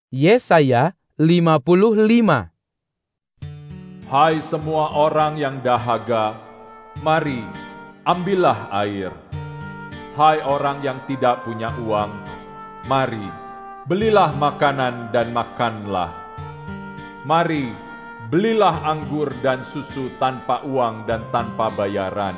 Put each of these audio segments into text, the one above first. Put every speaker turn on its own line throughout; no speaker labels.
Yesaya 55.
Hai semua orang yang dahaga, mari, ambillah air. Hai orang yang tidak punya uang, mari, belilah makanan dan makanlah. Mari, belilah anggur dan susu tanpa uang dan tanpa bayaran.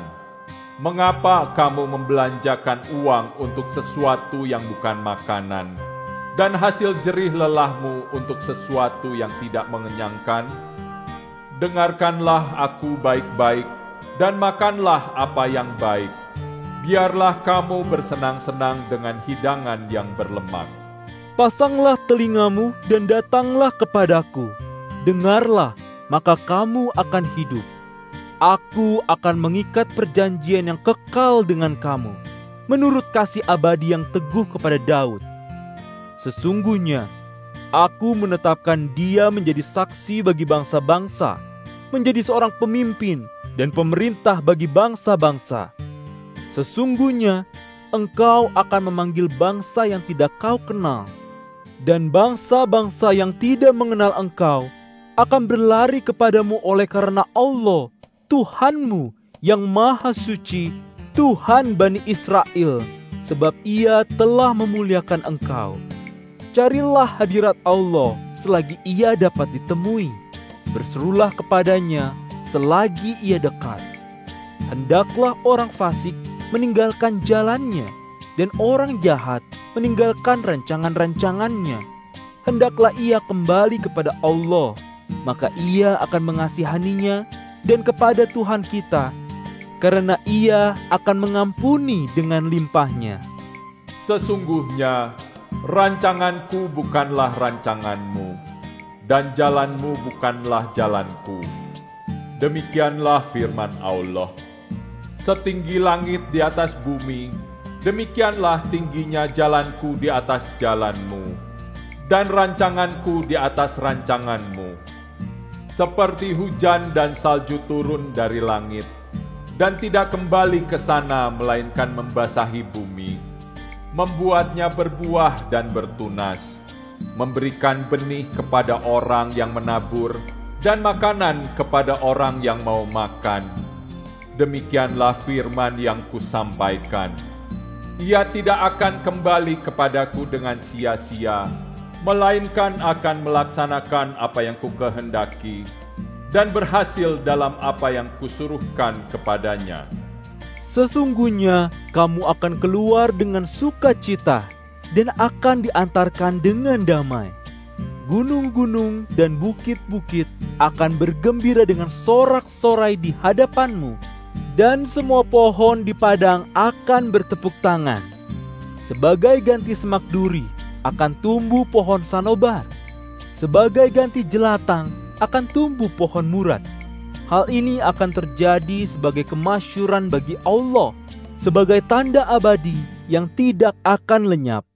Mengapa kamu membelanjakan uang untuk sesuatu yang bukan makanan, dan hasil jerih lelahmu untuk sesuatu yang tidak mengenyangkan? Dengarkanlah aku baik-baik, dan makanlah apa yang baik. Biarlah kamu bersenang-senang dengan hidangan yang berlemak.
Pasanglah telingamu dan datanglah kepadaku. Dengarlah, maka kamu akan hidup. Aku akan mengikat perjanjian yang kekal dengan kamu, menurut kasih abadi yang teguh kepada Daud. Sesungguhnya, aku menetapkan dia menjadi saksi bagi bangsa-bangsa, menjadi seorang pemimpin dan pemerintah bagi bangsa-bangsa. Sesungguhnya, engkau akan memanggil bangsa yang tidak kau kenal, dan bangsa-bangsa yang tidak mengenal engkau akan berlari kepadamu oleh karena Allah, Tuhanmu yang Maha Suci, Tuhan Bani Israel, sebab Ia telah memuliakan engkau. Carilah hadirat Allah selagi Ia dapat ditemui. Berserulah kepadanya selagi Ia dekat. Hendaklah orang fasik meninggalkan jalannya, dan orang jahat meninggalkan rancangan-rancangannya. Hendaklah ia kembali kepada Allah, maka Ia akan mengasihaninya, dan kepada Tuhan kita, karena Ia akan mengampuni dengan limpahnya.
Sesungguhnya, rancanganku bukanlah rancanganmu, dan jalanmu bukanlah jalanku. Demikianlah firman Allah. Setinggi langit di atas bumi, demikianlah tingginya jalanku di atas jalanmu, dan rancanganku di atas rancanganmu. Seperti hujan dan salju turun dari langit, dan tidak kembali ke sana melainkan membasahi bumi, membuatnya berbuah dan bertunas, memberikan benih kepada orang yang menabur, dan makanan kepada orang yang mau makan. Demikianlah firman yang kusampaikan. Ia tidak akan kembali kepadaku dengan sia-sia, melainkan akan melaksanakan apa yang kukehendaki, dan berhasil dalam apa yang kusuruhkan kepadanya.
Sesungguhnya kamu akan keluar dengan sukacita, dan akan diantarkan dengan damai. Gunung-gunung dan bukit-bukit akan bergembira dengan sorak-sorai di hadapanmu, dan semua pohon di padang akan bertepuk tangan. Sebagai ganti semak duri akan tumbuh pohon sanobar, sebagai ganti jelatang akan tumbuh pohon murad. Hal ini akan terjadi sebagai kemasyuran bagi Allah, sebagai tanda abadi yang tidak akan lenyap.